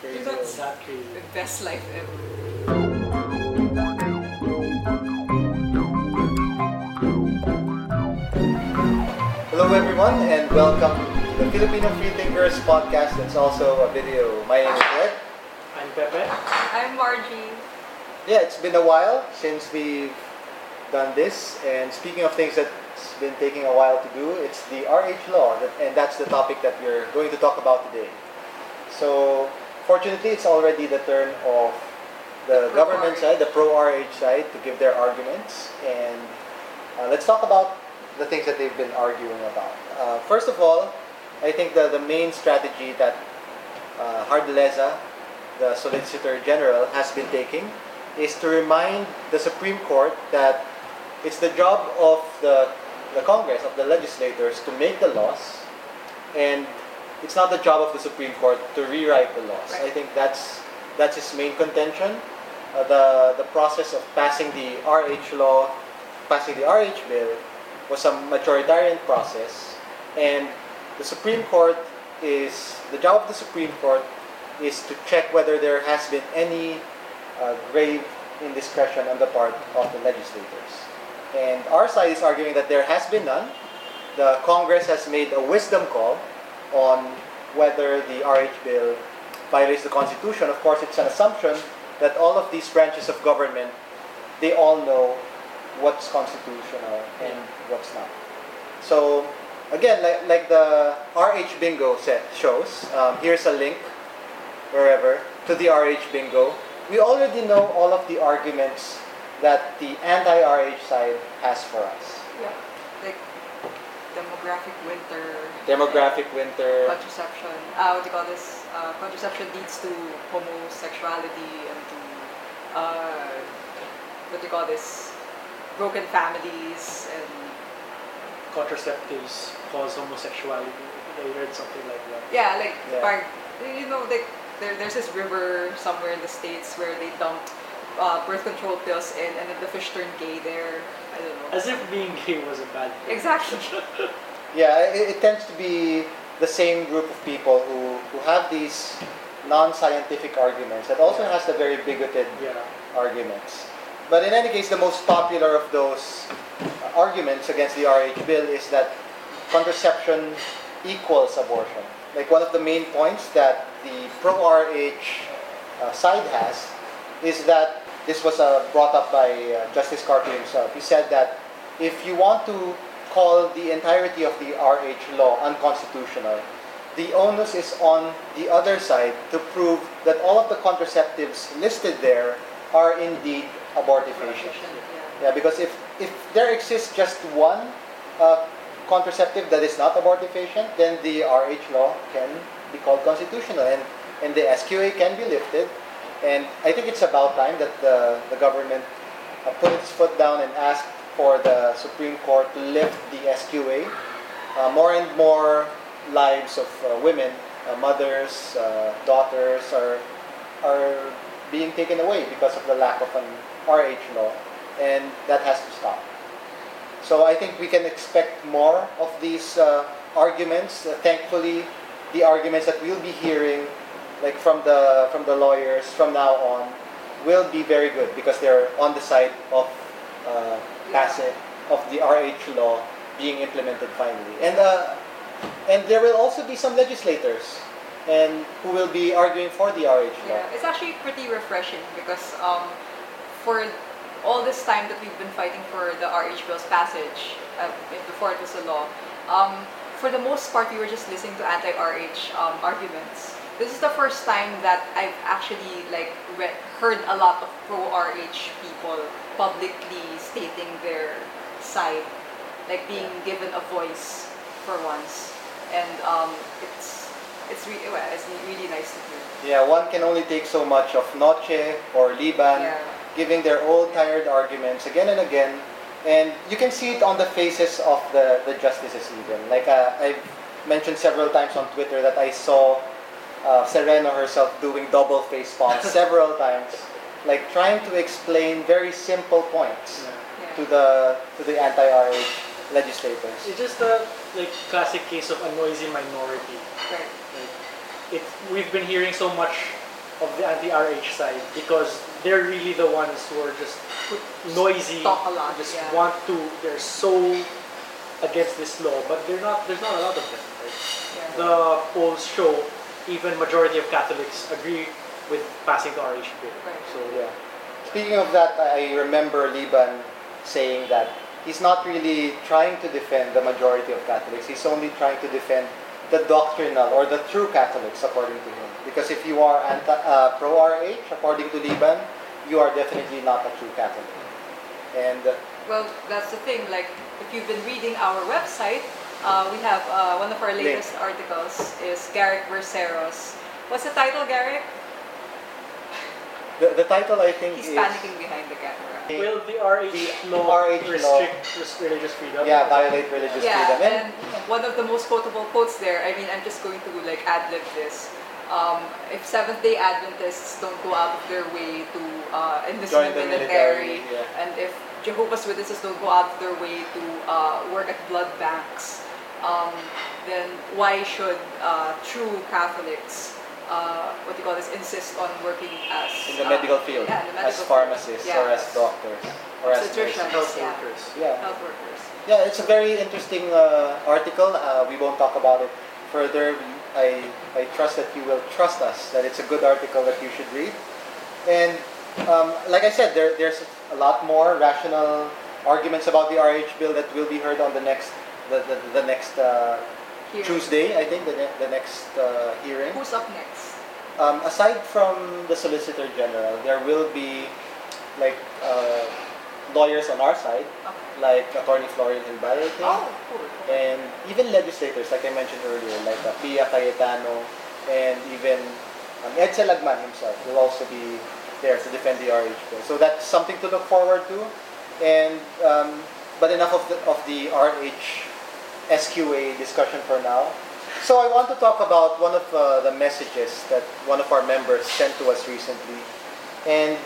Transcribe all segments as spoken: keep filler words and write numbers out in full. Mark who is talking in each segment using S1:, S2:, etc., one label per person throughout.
S1: Crazy.
S2: That's
S1: That crazy.
S2: the best life ever.
S3: Hello everyone and welcome to the Filipino Freethinkers podcast. That's also a video. My name is Red.
S1: I'm Pepe.
S2: I'm Margie.
S3: Yeah, it's been a while since we've done this, and speaking of things that's been taking a while to do, it's the R H law, that, and that's the topic that we're going to talk about today. So, fortunately, it's already the turn of the,
S2: The
S3: government
S2: pro-R H.
S3: side, the pro-R H side, to give their arguments, and uh, let's talk about the things that they've been arguing about. Uh, first of all, I think the, the main strategy that uh, Hardaleza, the Solicitor General, has been taking is to remind the Supreme Court that it's the job of the, the Congress, of the legislators, to make the laws, and it's not the job of the Supreme Court to rewrite the laws.
S2: Right.
S3: I think that's that's his main contention. Uh, the the process of passing the R H law, passing the R H bill, was a majoritarian process, and the Supreme Court is the job of the Supreme Court is to check whether there has been any uh, grave indiscretion on the part of the legislators. And our side is arguing that there has been none. The Congress has made a wisdom call on whether the R H bill violates the Constitution. Of course, it's an assumption that all of these branches of government, they all know what's constitutional and what's not. So, again, like, like the R H bingo set shows, um, here's a link, wherever, to the R H bingo. We already know all of the arguments that the anti-R H side has for us.
S2: Yeah. Like demographic winter.
S3: Demographic winter.
S2: Contraception. Uh, what do you call this? Uh, contraception leads to homosexuality and to uh, what do you call this? Broken families and
S1: Contraceptives cause homosexuality. I heard something like that.
S2: yeah, like
S3: Yeah.
S2: par- you know, like there, there's this river somewhere in the States where they dumped uh, birth control pills in, and then the fish turned gay there. I don't know.
S1: As if being gay was a bad thing.
S2: Exactly.
S3: Yeah, it, it tends to be the same group of people who, who have these non-scientific arguments that also has the very bigoted
S1: Yeah.
S3: arguments. But in any case, the most popular of those uh, arguments against the R H bill is that contraception equals abortion. Like one of the main points that the pro-R H uh, side has is that this was uh, brought up by uh, Justice Carter himself. He said that if you want to call the entirety of the R H law unconstitutional, the onus is on the other side to prove that all of the contraceptives listed there are indeed abortifacient.
S2: Yeah.
S3: Yeah, because if, if there exists just one uh, contraceptive that is not abortifacient, then the R H law can be called constitutional, and, and the S Q A can be lifted. And I think it's about time that the, the government uh, put its foot down and asked for the Supreme Court to lift the S Q A. Uh, more and more lives of uh, women, uh, mothers, uh, daughters are are being taken away because of the lack of an R H law, and that has to stop. So I think we can expect more of these uh, arguments. Uh, thankfully, the arguments that we'll be hearing, like from the from the lawyers from now on, will be very good because they're on the side of uh, passing of the R H law being implemented finally. And uh, and there will also be some legislators and who will be arguing for the R H law.
S2: Yeah, it's actually pretty refreshing because um, for all this time that we've been fighting for the R H bill's passage, uh, before it was a law, um, for the most part we were just listening to anti-R H um, arguments. This is the first time that I've actually like read, heard a lot of pro-R H people publicly stating their side, like being given a voice for once, and um, it's it's really well, it's really nice to hear.
S3: Yeah, one can only take so much of Noche or Liban
S2: Yeah.
S3: giving their old tired arguments again and again, and you can see it on the faces of the, the justices even. Like uh, I've mentioned several times on Twitter that I saw uh, Sereno herself doing double face palms several times, like trying to explain very simple points
S1: Yeah.
S2: Yeah.
S3: to the to the anti-R H legislators.
S1: It's just a like classic case of a noisy minority.
S2: Right.
S1: Like, it, we've been hearing so much of the anti-R H side because they're really the ones who are just noisy,
S2: Talk a lot,
S1: just
S2: yeah.
S1: want to. They're so against this law, but they're not. There's not a lot of them. Right?
S2: Yeah.
S1: The polls show even majority of Catholics agree with passing the R H bill.
S2: Right.
S1: So
S3: Yeah. Speaking of that, I remember Liban saying that he's not really trying to defend the majority of Catholics. He's only trying to defend the doctrinal or the true Catholics, according to him. Because if you are anti, uh, pro-R H, according to Liban, you are definitely not a true Catholic. And uh,
S2: Well, that's the thing. Like, if you've been reading our website, uh, we have uh, one of our latest articles is Garrick Berceros. What's the title, Garrick?
S3: the, the title, I think,
S2: He's
S3: is...
S2: panicking behind the camera.
S1: will the R H
S3: The
S1: law
S3: R H law-
S1: restrict res- religious freedom?
S3: Yeah, violate religious
S2: Yeah,
S3: freedom.
S2: and one of the most quotable quotes there, I mean, I'm just going to like ad-lib this. Um, if Seventh-day Adventists don't go out of their way to uh, enlist
S3: Join
S2: in the
S3: the
S2: military,
S3: military, yeah.
S2: and if Jehovah's Witnesses don't go out of their way to uh, work at blood banks, um, then why should uh, true Catholics, uh, what do you call this, insist on working as
S3: in the
S2: uh,
S3: medical field,
S2: yeah, in the
S3: as
S2: medical
S3: pharmacists
S2: field.
S3: or
S2: Yeah.
S3: as doctors or as
S2: Obstetricians.
S3: nurses.
S1: Health
S2: Yeah.
S1: workers.
S3: Yeah.
S2: health workers.
S3: Yeah, it's a very interesting uh, article. Uh, we won't talk about it further. I, I trust that you will trust us, that it's a good article that you should read. And um, like I said, there, there's a lot more rational arguments about the R H bill that will be heard on the next the, the, the next uh,
S2: Here.
S3: Tuesday, I think, the, ne- the next uh, hearing.
S2: Who's up next?
S3: Um, aside from the Solicitor General, there will be like uh, lawyers on our side,
S2: Okay.
S3: like Attorney Florian Hilbal, I think.
S2: Oh, cool.
S3: And even legislators, like I mentioned earlier, like uh, Pia Cayetano, and even um, Edsel Lagman himself will also be there to defend the R H bill. So that's something to look forward to. And um, but enough of the of the R H S Q A discussion for now. So I want to talk about one of uh, the messages that one of our members sent to us recently, and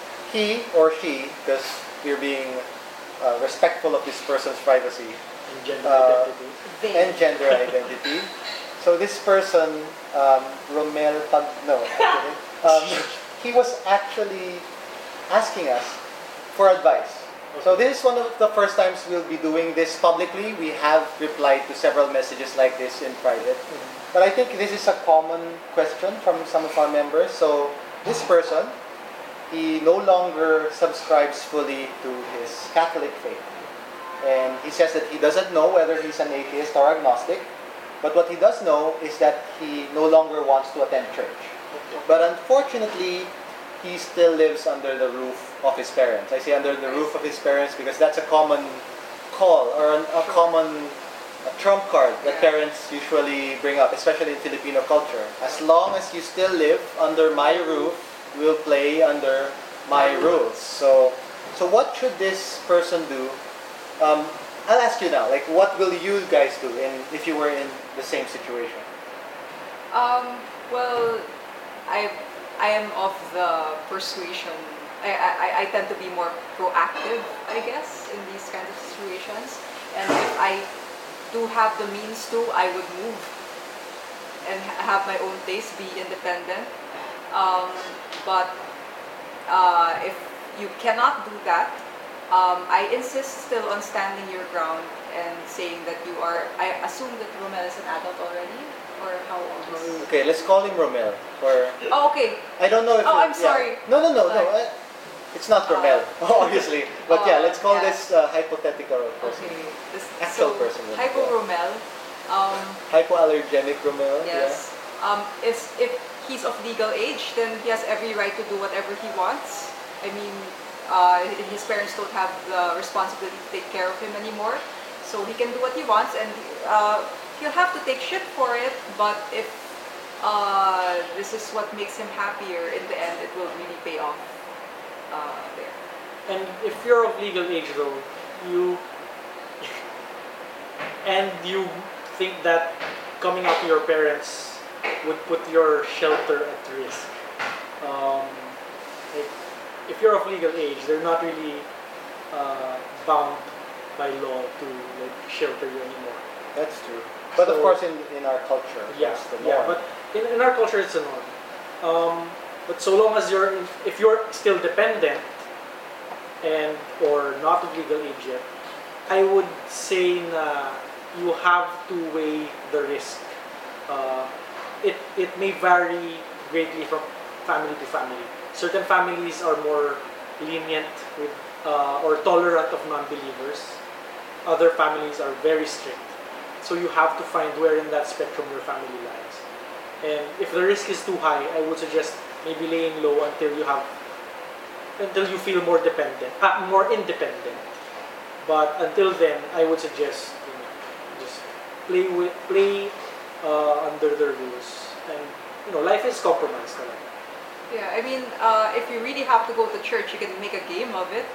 S3: he or she, because we're being uh, respectful of this person's privacy
S1: And gender
S3: Uh,
S1: identity.
S2: They.
S3: and gender identity. So this person, um, Romel Pag, no, actually, um, he was actually asking us for advice. So this is one of the first times we'll be doing this publicly. We have replied to several messages like this in private. But I think this is a common question from some of our members. So this person, he no longer subscribes fully to his Catholic faith. And he says that he doesn't know whether he's an atheist or agnostic. But what he does know is that he no longer wants to attend church. But unfortunately, he still lives under the roof of his parents. I say under the roof of his parents because that's a common call or an, a common a trump card that
S2: Yeah.
S3: parents usually bring up, especially in Filipino culture. As long as you still live under my roof, we'll play under my rules. So, so what should this person do? Um, I'll ask you now, like what will you guys do in, if you were in the same situation?
S2: Um, well, I I am of the persuasion. I, I, I tend to be more proactive, I guess, in these kinds of situations. And if I do have the means to, I would move and ha- have my own place, be independent. Um, but uh, if you cannot do that, um, I insist still on standing your ground and saying that you are. I assume that Romel is an adult already, or how old is he?
S3: Okay, let's call him Romel. For
S2: Oh, okay.
S3: I don't know if.
S2: Oh,
S3: it-
S2: I'm
S3: yeah.
S2: sorry.
S3: No, no, no, no.
S2: Sorry.
S3: uh, It's not Romel, obviously. But yeah,
S2: Oh,
S3: let's call
S2: yeah.
S3: this uh, hypothetical person.
S2: Okay. This,
S3: Actual
S2: so,
S3: person, yeah.
S2: Hypo Romel. Um,
S3: Hypoallergenic Romel.
S2: yes. Um, is if he's of legal age, then he has every right to do whatever he wants. I mean, uh, his parents don't have the responsibility to take care of him anymore, so he can do what he wants, and uh, he'll have to take shit for it. But if uh, this is what makes him happier, in the end, it will really pay off uh, there.
S1: And if you're of legal age though, you and you think that coming out to your parents would put your shelter at risk. Um, like, if you're of legal age, they're not really uh, bound by law to like shelter you anymore.
S3: That's true. But of
S1: So-
S3: course, in in our culture,
S1: Yeah,
S3: that's the
S1: yeah.
S3: norm.
S1: But in, in our culture, it's a norm. Um, But so long as you're, in, if you're still dependent and or not of legal age yet, I would say na you have to weigh the risk. Uh, it it may vary greatly from family to family. Certain families are more lenient with uh, or tolerant of non-believers. Other families are very strict. So you have to find where in that spectrum your family lies. And if the risk is too high, I would suggest maybe laying low until you have until you feel more dependent, uh, more independent. But until then, I would suggest you know, just play with play uh, under the rules, and you know life is compromised. Talaga.
S2: Yeah, I mean, uh, if you really have to go to church, you can make a game of it.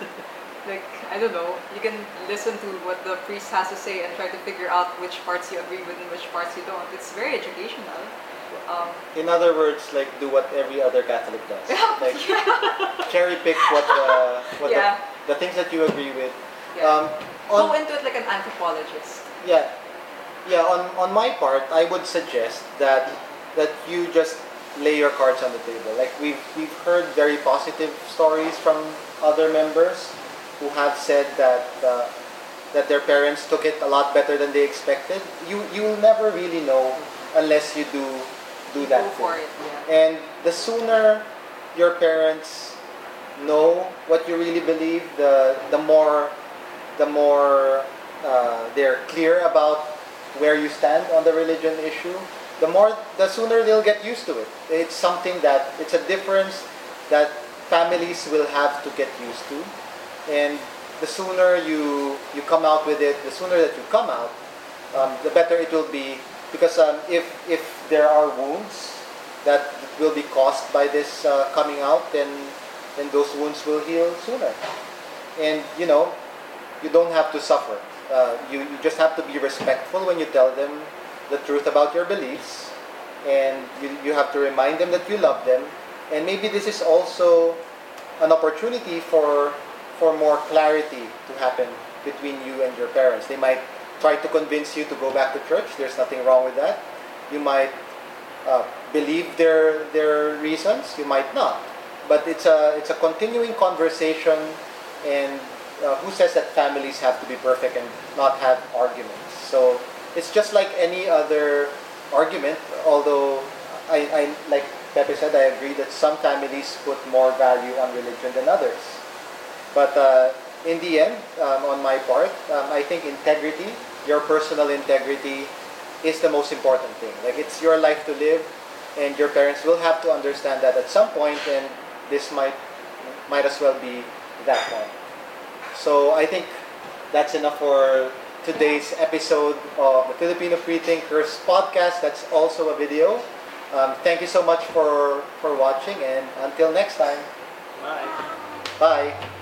S2: Like, I don't know, you can listen to what the priest has to say and try to figure out which parts you agree with and which parts you don't. It's very educational. Um,
S3: In other words, like do what every other Catholic does. Like
S2: yeah.
S3: cherry pick what the what
S2: Yeah.
S3: the, the things that you agree with.
S2: Yeah.
S3: Um, on,
S2: Go into it like an anthropologist.
S3: Yeah, yeah. On on my part, I would suggest that that you just lay your cards on the table. Like we've we've heard very positive stories from other members who have said that uh, that their parents took it a lot better than they expected. You you'll never really know unless you do do that.
S2: Go for
S3: thing.
S2: it. Yeah.
S3: And the sooner your parents know what you really believe, the the more the more uh, they're clear about where you stand on the religion issue, the more the sooner they'll get used to it. It's something that it's a difference that families will have to get used to, and the sooner you you come out with it, the sooner that you come out, um, the better it will be. Because um, if if there are wounds that will be caused by this uh, coming out, then then those wounds will heal sooner. And you know, you don't have to suffer. Uh, you you just have to be respectful when you tell them the truth about your beliefs, and you you have to remind them that you love them. And maybe this is also an opportunity for for more clarity to happen between you and your parents. They might try to convince you to go back to church. There's nothing wrong with that. You might uh, believe their their reasons. You might not. But it's a it's a continuing conversation. And uh, who says that families have to be perfect and not have arguments? So it's just like any other argument. Although I, I like Pepe said, I agree that some families put more value on religion than others. But uh, in the end, um, on my part, um, I think integrity, your personal integrity, is the most important thing. Like it's your life to live, and your parents will have to understand that at some point, and this might might as well be that point. So I think that's enough for today's episode of the Filipino Freethinkers podcast. That's also a video. Um, thank you so much for for watching, and until next time,
S1: Bye.
S3: bye.